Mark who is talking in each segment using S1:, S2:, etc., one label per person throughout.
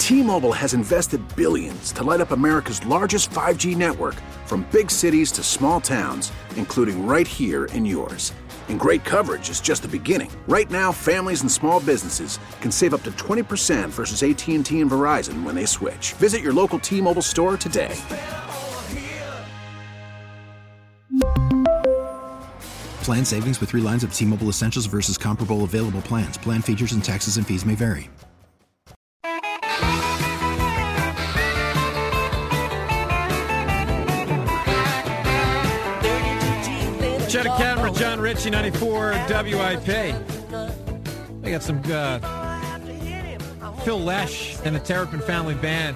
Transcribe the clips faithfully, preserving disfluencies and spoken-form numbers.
S1: T-Mobile has invested billions to light up America's largest five G network, from big cities to small towns, including right here in yours. And great coverage is just the beginning. Right now, families and small businesses can save up to twenty percent versus A T and T and Verizon when they switch. Visit your local T-Mobile store today.
S2: Plan savings with three lines of T-Mobile Essentials versus comparable available plans. Plan features and taxes and fees may vary.
S3: Check the camera, John Ritchie, ninety-four W I P. We got some uh, Phil Lesh and the Terrapin Family Band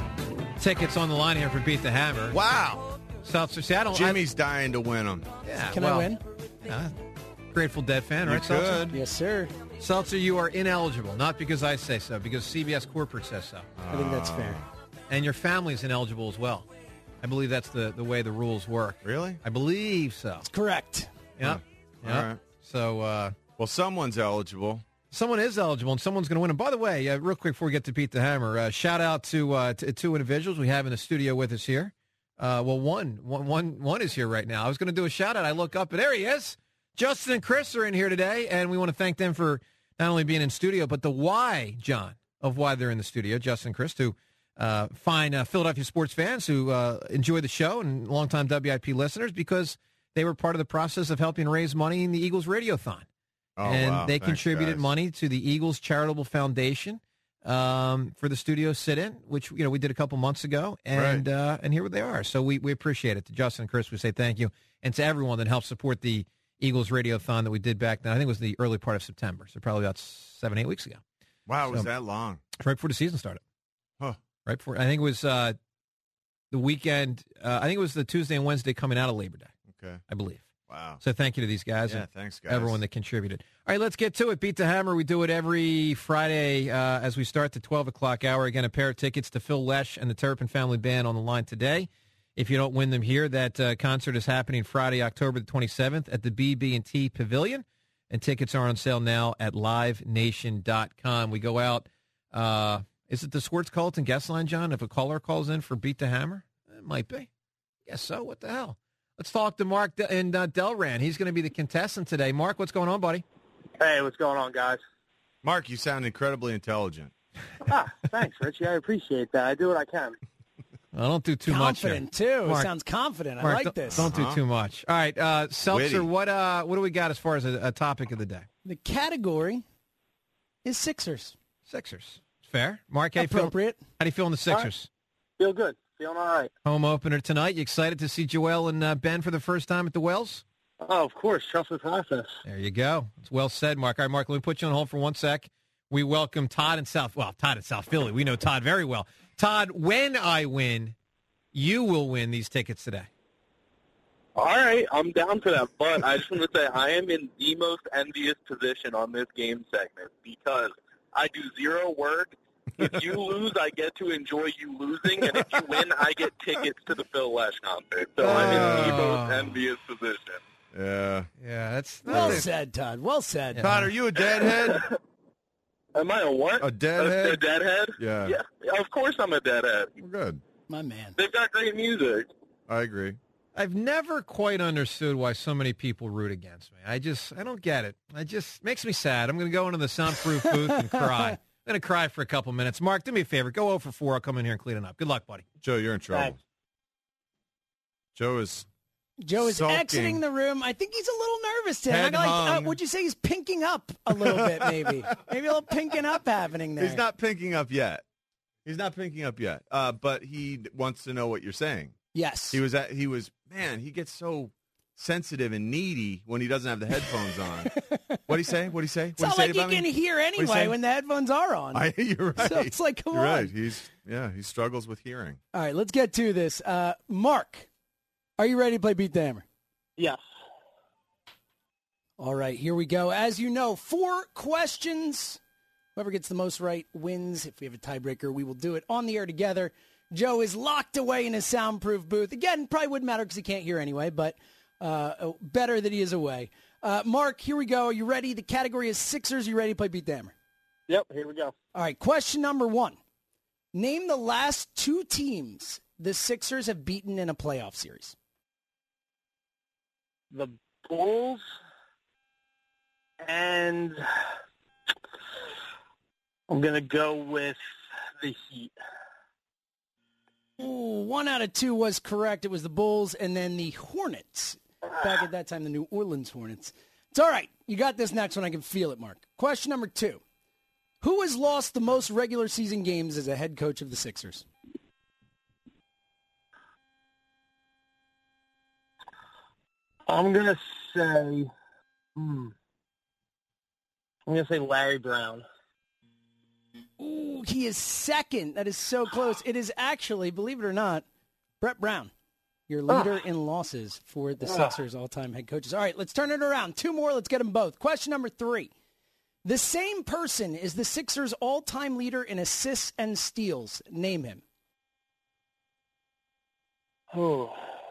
S3: tickets on the line here for Beat the Hammer.
S4: Wow.
S3: Seltzer, see, I don't,
S4: Jimmy's
S3: I,
S4: dying to win them.
S3: Yeah,
S5: Can
S3: well,
S5: I win?
S3: Uh, Grateful Dead fan,
S4: You
S3: right, Seltzer?
S4: could.
S5: Yes, sir.
S3: Seltzer, you are ineligible, not because I say so, because C B S Corporate says so.
S5: I think that's fair.
S3: And your family's ineligible as well. I believe that's the, the way the rules work.
S4: Really?
S3: I believe so.
S5: Correct.
S3: Yep.
S4: Huh.
S3: Yep.
S4: All right.
S3: So, uh,
S4: Well, someone's eligible.
S3: someone is eligible, and someone's going to win. And by the way, uh, real quick before we get to Beat the Hammer, uh, shout out to, uh, to two individuals we have in the studio with us here. Uh, well, one, one, one, one is here right now. I was going to do a shout out. I look up, and there he is. Justin and Chris are in here today, and we want to thank them for not only being in studio, but the why, John, of why they're in the studio. Justin and Chris, two uh, fine uh, Philadelphia sports fans who uh, enjoy the show and longtime W I P listeners, because they were part of the process of helping raise money in the Eagles Radiothon.
S4: Oh,
S3: and
S4: wow.
S3: they
S4: Thanks,
S3: contributed
S4: guys.
S3: money to the Eagles Charitable Foundation um, for the studio sit-in, which you know we did a couple months ago, and
S4: Right.
S3: uh, and here they are. So we, we appreciate it. To Justin and Chris, we say thank you, and to everyone that helped support the Eagles Radiothon that we did back then. I think it was the early part of September, so probably about seven, eight weeks ago,
S4: Wow, it was
S3: So-
S4: that long?
S3: right before the season started.
S4: Huh.
S3: Right before, I think it was uh, the weekend. Uh, I think it was the Tuesday and Wednesday coming out of Labor Day,
S4: Okay.
S3: I believe.
S4: Wow.
S3: So thank you to these guys.
S4: Yeah,
S3: and
S4: thanks, guys.
S3: everyone that contributed. All right, let's get to it. Beat the Hammer. We do it every Friday uh, as we start the twelve o'clock hour. Again, a pair of tickets to Phil Lesh and the Terrapin Family Band on the line today. If you don't win them here, that uh, concert is happening Friday, October the twenty-seventh at the B B and T Pavilion, and tickets are on sale now at live nation dot com. We go out. Uh, is it the Swartz Colton guest line, John? If a caller calls in for Beat the Hammer? It might be. Yes, so. What the hell? Let's talk to Mark De- and uh, Delran. He's going to be the contestant today. Mark, what's going on, buddy?
S6: Hey, what's going on, guys?
S4: Mark, you sound incredibly intelligent.
S6: Ah, thanks, Richie. I appreciate that. I do what I can.
S3: Well, don't do too
S5: confident,
S3: much. Confident,
S5: too.
S3: Mark,
S5: Sounds confident.
S3: Mark,
S5: I like
S3: don't,
S5: this.
S3: Don't do
S4: Uh-huh.
S3: too much. All right, uh, Seltzer,
S4: Witty.
S3: what uh, what do we got as far as a, a topic of the day?
S5: The category is Sixers.
S3: Sixers. Fair. Mark, how you feel?
S5: Appropriate.
S3: How do you feel in the Sixers?
S6: Feel good. Feeling all right.
S3: Home opener tonight. You excited to see Joel and uh, Ben for the first time at the Wells?
S6: Oh, of course. Trust the process.
S3: There you go. It's well said, Mark. All right, Mark, let me put you on hold for one sec. We welcome Todd in South, well, Todd in South Philly. We know Todd very well. Todd, when I win, you will win these tickets today.
S6: All right. I'm down for that. But I just want to say I am in the most envious position on this game segment because I do zero work. If you lose, I get to enjoy you losing. And if you win, I get tickets to the Phil Lesh concert. So I'm in the most envious position.
S4: Yeah.
S3: Yeah, that's
S5: Well
S3: that's it.
S5: said, Todd. Well said.
S4: Todd, are you a deadhead?
S6: Am I a what?
S4: A deadhead?
S6: A, a deadhead?
S4: Yeah.
S6: Yeah. Of course I'm a deadhead.
S4: Well, good.
S5: My man.
S6: They've got great music.
S4: I agree.
S3: I've never quite understood why so many people root against me. I just, I don't get it. It just makes me sad. I'm going to go into the soundproof booth and cry. I'm going to cry for a couple minutes. Mark, do me a favor. Go oh for four. I'll come in here and clean it up. Good luck, buddy.
S4: Joe, you're in trouble.
S6: Thanks.
S4: Joe is
S5: Joe is
S4: sulking.
S5: exiting the room. I think he's a little nervous today.
S4: Head
S5: I like, uh,
S4: hung.
S5: would you say he's pinking up a little bit, maybe? Maybe a little pinking up happening there.
S4: He's not pinking up yet. He's not pinking up yet. Uh, but he wants to know what you're saying.
S5: Yes.
S4: He was at, he was man, he gets so sensitive and needy when he doesn't have the headphones on. What'd he say? What'd he say?
S5: It's
S4: What'd
S5: not
S4: he say
S5: like you
S4: about
S5: can
S4: me?
S5: hear
S4: What'd he
S5: anyway
S4: say?
S5: when the headphones are on.
S4: I, you're right.
S5: So it's like, come
S4: you're
S5: on.
S4: right. He's yeah, he struggles with hearing.
S5: All right, let's get to this. Uh, Mark, are you ready to play Beat the Hammer?
S6: Yes.
S5: All right, here we go. As you know, four questions. Whoever gets the most right wins. If we have a tiebreaker, we will do it on the air together. Joe is locked away in his soundproof booth. Again, probably wouldn't matter because he can't hear anyway, but uh, better that he is away. Uh, Mark, here we go. Are you ready? The category is Sixers. Are you ready to play Beat the Hammer?
S6: Yep, here we go.
S5: All right, question number one. Name the last two teams the Sixers have beaten in a playoff series.
S6: The Bulls and I'm going to go with the Heat.
S5: Ooh, one out of two was correct. It was the Bulls and then the Hornets. Back at that time, the New Orleans Hornets. It's all right. You got this next one. I can feel it, Mark. Question number two. Who has lost the most regular season games as a head coach of the Sixers?
S6: I'm going to say, hmm, I'm going to say Larry Brown.
S5: Ooh, he is second. That is so close. It is actually, believe it or not, Brett Brown, your leader
S6: Ah.
S5: in losses for the Sixers all-time head coaches. All right, let's turn it around. Two more. Let's get them both. Question number three. The same person is the Sixers all-time leader in assists and steals. Name him.
S6: Oh.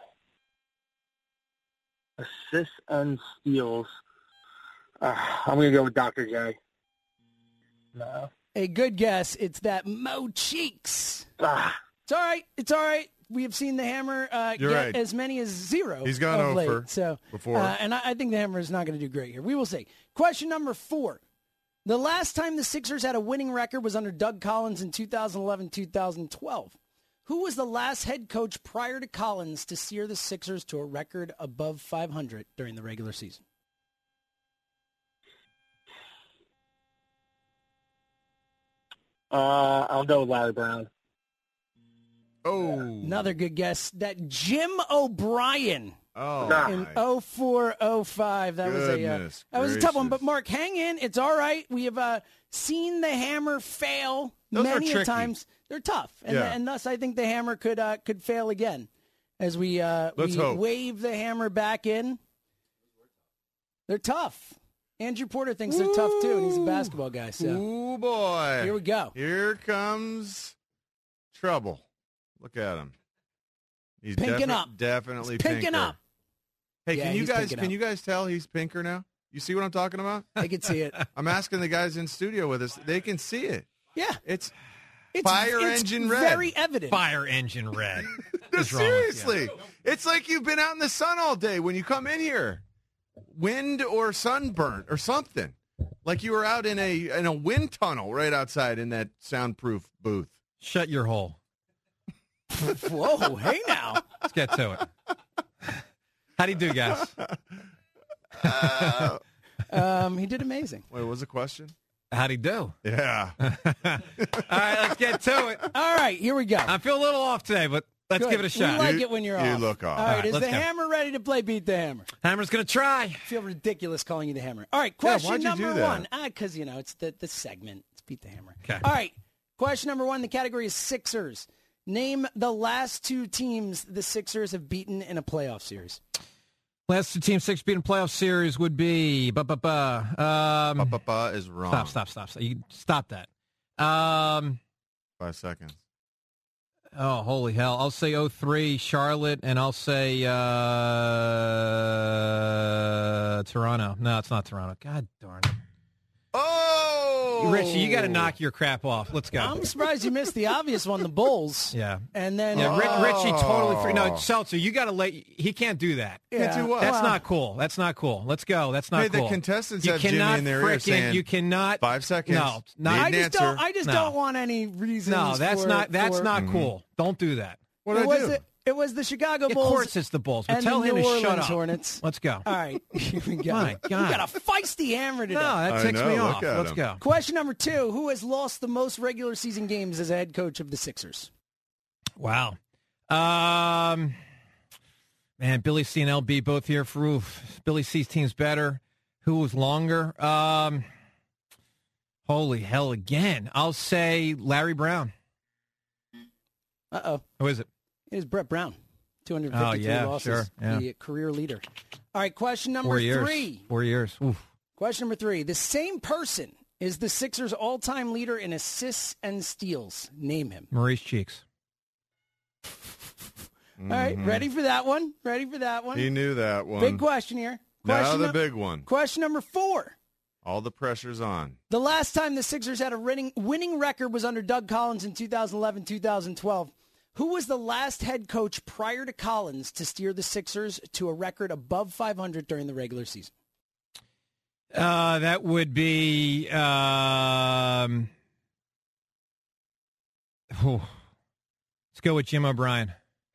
S6: Assists and steals. Uh, I'm going to go with Doctor J. No.
S5: A good guess. It's that Mo Cheeks.
S6: Ah.
S5: It's all right. It's all right. We have seen the Hammer uh,
S4: You're
S5: get
S4: right.
S5: as many as zero.
S4: He's gone
S5: of late.
S4: over
S5: so,
S4: before.
S5: Uh, and I, I think the Hammer is not going to do great here. We will see. Question number four. The last time the Sixers had a winning record was under Doug Collins in two thousand eleven two thousand twelve. Who was the last head coach prior to Collins to steer the Sixers to a record above five hundred during the regular season?
S6: Uh, I'll go with Larry Brown.
S4: Oh.
S5: Another good guess. That Jim O'Brien.
S4: Oh.
S6: Nah.
S5: In
S4: my.
S5: oh four oh five. That was a uh,
S4: Goodness
S5: that was a tough one.
S4: gracious.
S5: But Mark, hang in. It's all right. We have uh, seen the Hammer fail
S4: Those are
S5: many a
S4: tricky.
S5: times. They're tough, and,
S4: Yeah.
S5: and thus I think the Hammer could uh, could fail again as we uh,
S4: Let's
S5: we
S4: hope.
S5: wave the Hammer back in. They're tough. Andrew Porter thinks they're tough too, and he's a basketball guy. So
S4: Ooh, boy.
S5: here we go.
S4: Here comes trouble. Look at him. He's
S5: Pinking
S4: defi-
S5: up.
S4: Definitely
S5: He's pinking
S4: pinker.
S5: up.
S4: Hey,
S5: Yeah,
S4: can you
S5: he's
S4: guys
S5: pinking
S4: can
S5: up.
S4: you guys tell he's pinker now? You see what I'm talking about?
S5: I can see it.
S4: I'm asking the guys in studio with us. They can see it.
S5: Yeah,
S4: It's
S5: it's
S4: Fire
S5: it's
S4: engine red.
S5: Very evident.
S3: Fire engine red. What's wrong with you?
S4: seriously. It's like you've been out in the sun all day when you come in here. Wind or sunburnt or something. Like you were out in a in a wind tunnel right outside in that soundproof booth.
S3: Shut your hole.
S5: Whoa, hey now.
S3: Let's get to it. How do you do, guys?
S4: Uh,
S5: Um, he did amazing.
S4: wait, what was the question?
S3: How'd he do?
S4: Yeah.
S3: All right, let's get to it.
S5: All right, here we go.
S3: I feel a little off today, but let's
S5: Good.
S3: give it a shot.
S5: We like
S4: You-
S5: it when you're
S4: you
S5: off.
S4: look off.
S5: All
S3: All
S5: right,
S3: right,
S5: is
S3: let's
S5: the
S3: go.
S5: Hammer ready to play Beat the Hammer?
S3: Hammer's going to try.
S5: I feel ridiculous calling you the Hammer. All right,
S4: Yeah,
S5: question
S4: why'd you
S5: number
S4: do that?
S5: one. Ah, because, you know, it's the, the segment. It's Beat the Hammer.
S3: Okay.
S5: All right, question number one. The category is Sixers. Name the last two teams the Sixers have beaten in a playoff series.
S3: Last two teams six beaten playoff series would be ba ba ba. Um,
S4: Ba-ba-ba is wrong.
S3: stop, stop, stop, stop. You stop that. Um,
S4: Five seconds.
S3: oh, holy hell! I'll say oh three Charlotte, and I'll say uh, Toronto. No, it's not Toronto. God darn it,
S4: Oh!
S3: Richie, you got to knock your crap off. Let's go.
S5: I'm surprised you missed the obvious one, the Bulls.
S3: yeah.
S5: And then
S3: Yeah, Ri- Richie totally free. No,
S4: Oh.
S3: Seltzer, you got to let. He can't do that.
S5: yeah,
S4: do what?
S3: That's
S5: well,
S3: not cool. That's not cool. Let's go. That's not
S4: Hey, the
S3: cool.
S4: contestants
S3: you
S4: have Jimmy
S3: cannot
S4: in their ear
S3: frickin-
S4: saying,
S3: You cannot.
S4: Five seconds.
S3: No, not.
S4: Need
S5: I
S4: an
S5: just
S4: answer.
S5: don't. I just
S3: No.
S5: don't want any reasons.
S3: No, that's
S5: for-
S3: not. That's
S5: for-
S3: not cool. Don't do that.
S4: What
S5: it
S4: I
S5: was
S4: do?
S5: The, it was the Chicago
S3: Of
S5: Bulls.
S3: course, it's the Bulls. But
S5: and
S3: tell
S5: the
S3: him
S5: New
S3: to
S5: Orleans
S3: shut up.
S5: Hornets.
S3: Let's go.
S5: All right, here we go.
S3: My God.
S5: We got a feisty Hammer today.
S3: No, that
S4: I
S3: ticks
S4: know,
S3: me
S4: look
S3: off.
S4: at
S3: Let's
S4: him.
S3: go.
S5: Question number two: Who has lost the most regular season games as a head coach of the Sixers?
S3: Wow. Um, man, Billy C and L B both here for oof. Billy C's team's better. Who was longer? Um, holy hell! Again, I'll say Larry Brown.
S5: Uh oh,
S3: Who is it?
S5: it is Brett Brown. two hundred fifty-three
S3: Oh, yeah,
S5: losses.
S3: sure, yeah.
S5: The career leader. All right, question number
S3: Four years.
S5: three.
S3: Four years. Oof.
S5: Question number three: The same person is the Sixers' all-time leader in assists and steals. Name him.
S3: Maurice Cheeks.
S5: All right, ready for that one? Ready for that one?
S4: He knew that one.
S5: Big question here.
S4: Now
S5: Question
S4: the
S5: num-
S4: big one.
S5: Question number four.
S4: All the pressure's on.
S5: The last time the Sixers had a winning, winning record was under Doug Collins in two thousand eleven two thousand twelve. Who was the last head coach prior to Collins to steer the Sixers to a record above five hundred during the regular season?
S3: Uh, that would be... Um, oh, let's go with Jim O'Brien.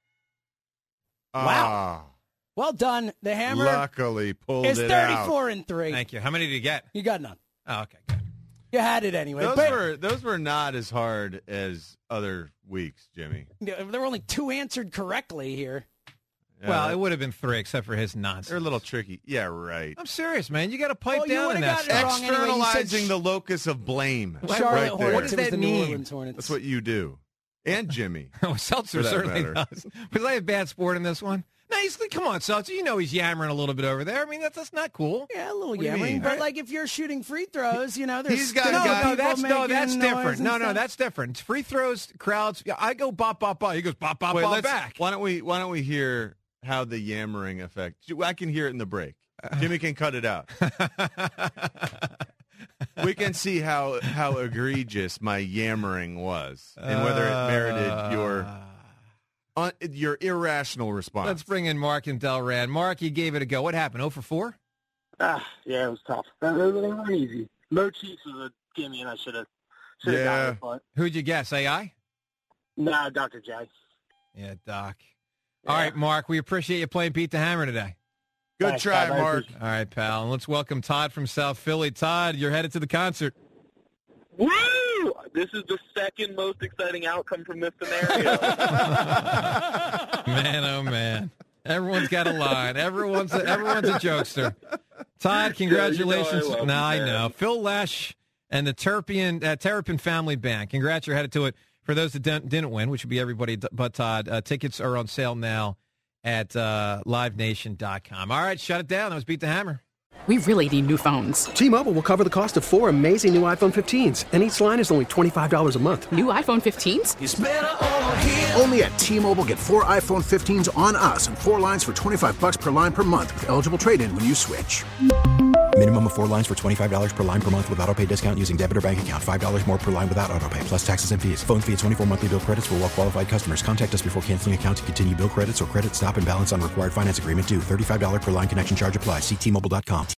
S5: Wow.
S4: Ah,
S5: Well done. The Hammer
S4: luckily pulled
S5: is
S4: it
S5: thirty-four
S4: out.
S5: and three.
S3: Thank you. How many did you get?
S5: You got none.
S3: Oh, okay, good.
S5: You had it anyway.
S4: Those
S5: but
S4: were those were not as hard as other weeks, Jimmy.
S5: there were only two answered correctly here.
S4: Yeah,
S3: Well, it would have been three, except for his nonsense.
S4: they're a little tricky. Yeah, right.
S3: I'm serious, man. You got to pipe
S5: Well, you
S3: down in
S5: would've
S3: that
S5: gotten it
S3: stuff.
S5: wrong anyway. You said
S4: Externalizing
S5: sh-
S4: the locus of blame.
S3: What-
S5: Charlotte
S4: right there.
S5: Hornets.
S3: What does
S5: It was
S3: that
S5: the New
S3: mean?
S5: Orleans Hornets.
S4: That's what you do. And Jimmy.
S3: Oh, Seltzer
S4: For that
S3: certainly
S4: matter.
S3: does. Was I a bad sport in this one? No, he's come on, Seltzer. You know he's yammering a little bit over there. I mean, that's that's not cool.
S5: Yeah, a little
S4: What do you
S5: yammering.
S4: mean?
S5: But like if you're shooting free throws, you know, there's
S4: He's got
S5: still
S4: a
S3: No,
S4: guy-
S3: no,
S5: people
S3: that's no,
S5: making
S3: that's
S5: noise
S3: different.
S5: and
S3: No, no,
S5: stuff.
S3: that's different. Free throws, crowds. Yeah, I go bop, bop, bop. He goes bop, bop,
S4: Wait,
S3: bop
S4: let's-
S3: back.
S4: Why don't we why don't we hear how the yammering affect? I can hear it in the break. Jimmy can cut it out. We can see how how egregious my yammering was and whether it merited your uh, your irrational response.
S3: Let's bring in Mark and Delran. Mark, you gave it a go. What happened? oh for four?
S7: Ah, yeah, it was tough. They they weren't easy. Mo Chiefs was a gimme, and I should have should have
S4: Yeah.
S7: got it, but
S3: Who'd you guess? A I?
S7: nah, Doctor J.
S3: Yeah, Doc. All right, Mark, we appreciate you playing Beat the Hammer today.
S4: Good
S7: Thanks,
S4: try,
S7: guys. I
S4: Mark.
S7: appreciate
S3: All right, pal. And let's welcome Todd from South Philly. Todd, you're headed to the concert.
S6: Woo! This is the second most exciting outcome from this scenario.
S3: Man, oh, man. Everyone's got a line. Everyone's a, everyone's a jokester. Todd, congratulations.
S6: I love
S3: no,
S6: you,
S3: I
S6: man.
S3: know. Phil Lesh and the Terrapin, uh, Terrapin Family Band. Congrats, you're headed to it. For those that didn't, didn't win, which would be everybody but Todd, uh, tickets are on sale now at uh, live nation dot com. All right, shut it down. That was Beat the Hammer.
S8: We really need new phones.
S9: T-Mobile will cover the cost of four amazing new iPhone fifteens, and each line is only twenty-five dollars a month.
S8: New iPhone fifteens?
S1: Only at T-Mobile, get four iPhone fifteens on us and four lines for twenty-five bucks per line per month with eligible trade-in when you switch.
S2: Minimum of four lines for twenty-five dollars per line per month with autopay discount using debit or bank account. five dollars more per line without autopay, plus taxes and fees. Phone fee at twenty-four monthly bill credits for well-qualified customers. Contact us before canceling account to continue bill credits or credit stop and balance on required finance agreement due. thirty-five dollars per line connection charge applies. See T Mobile dot com.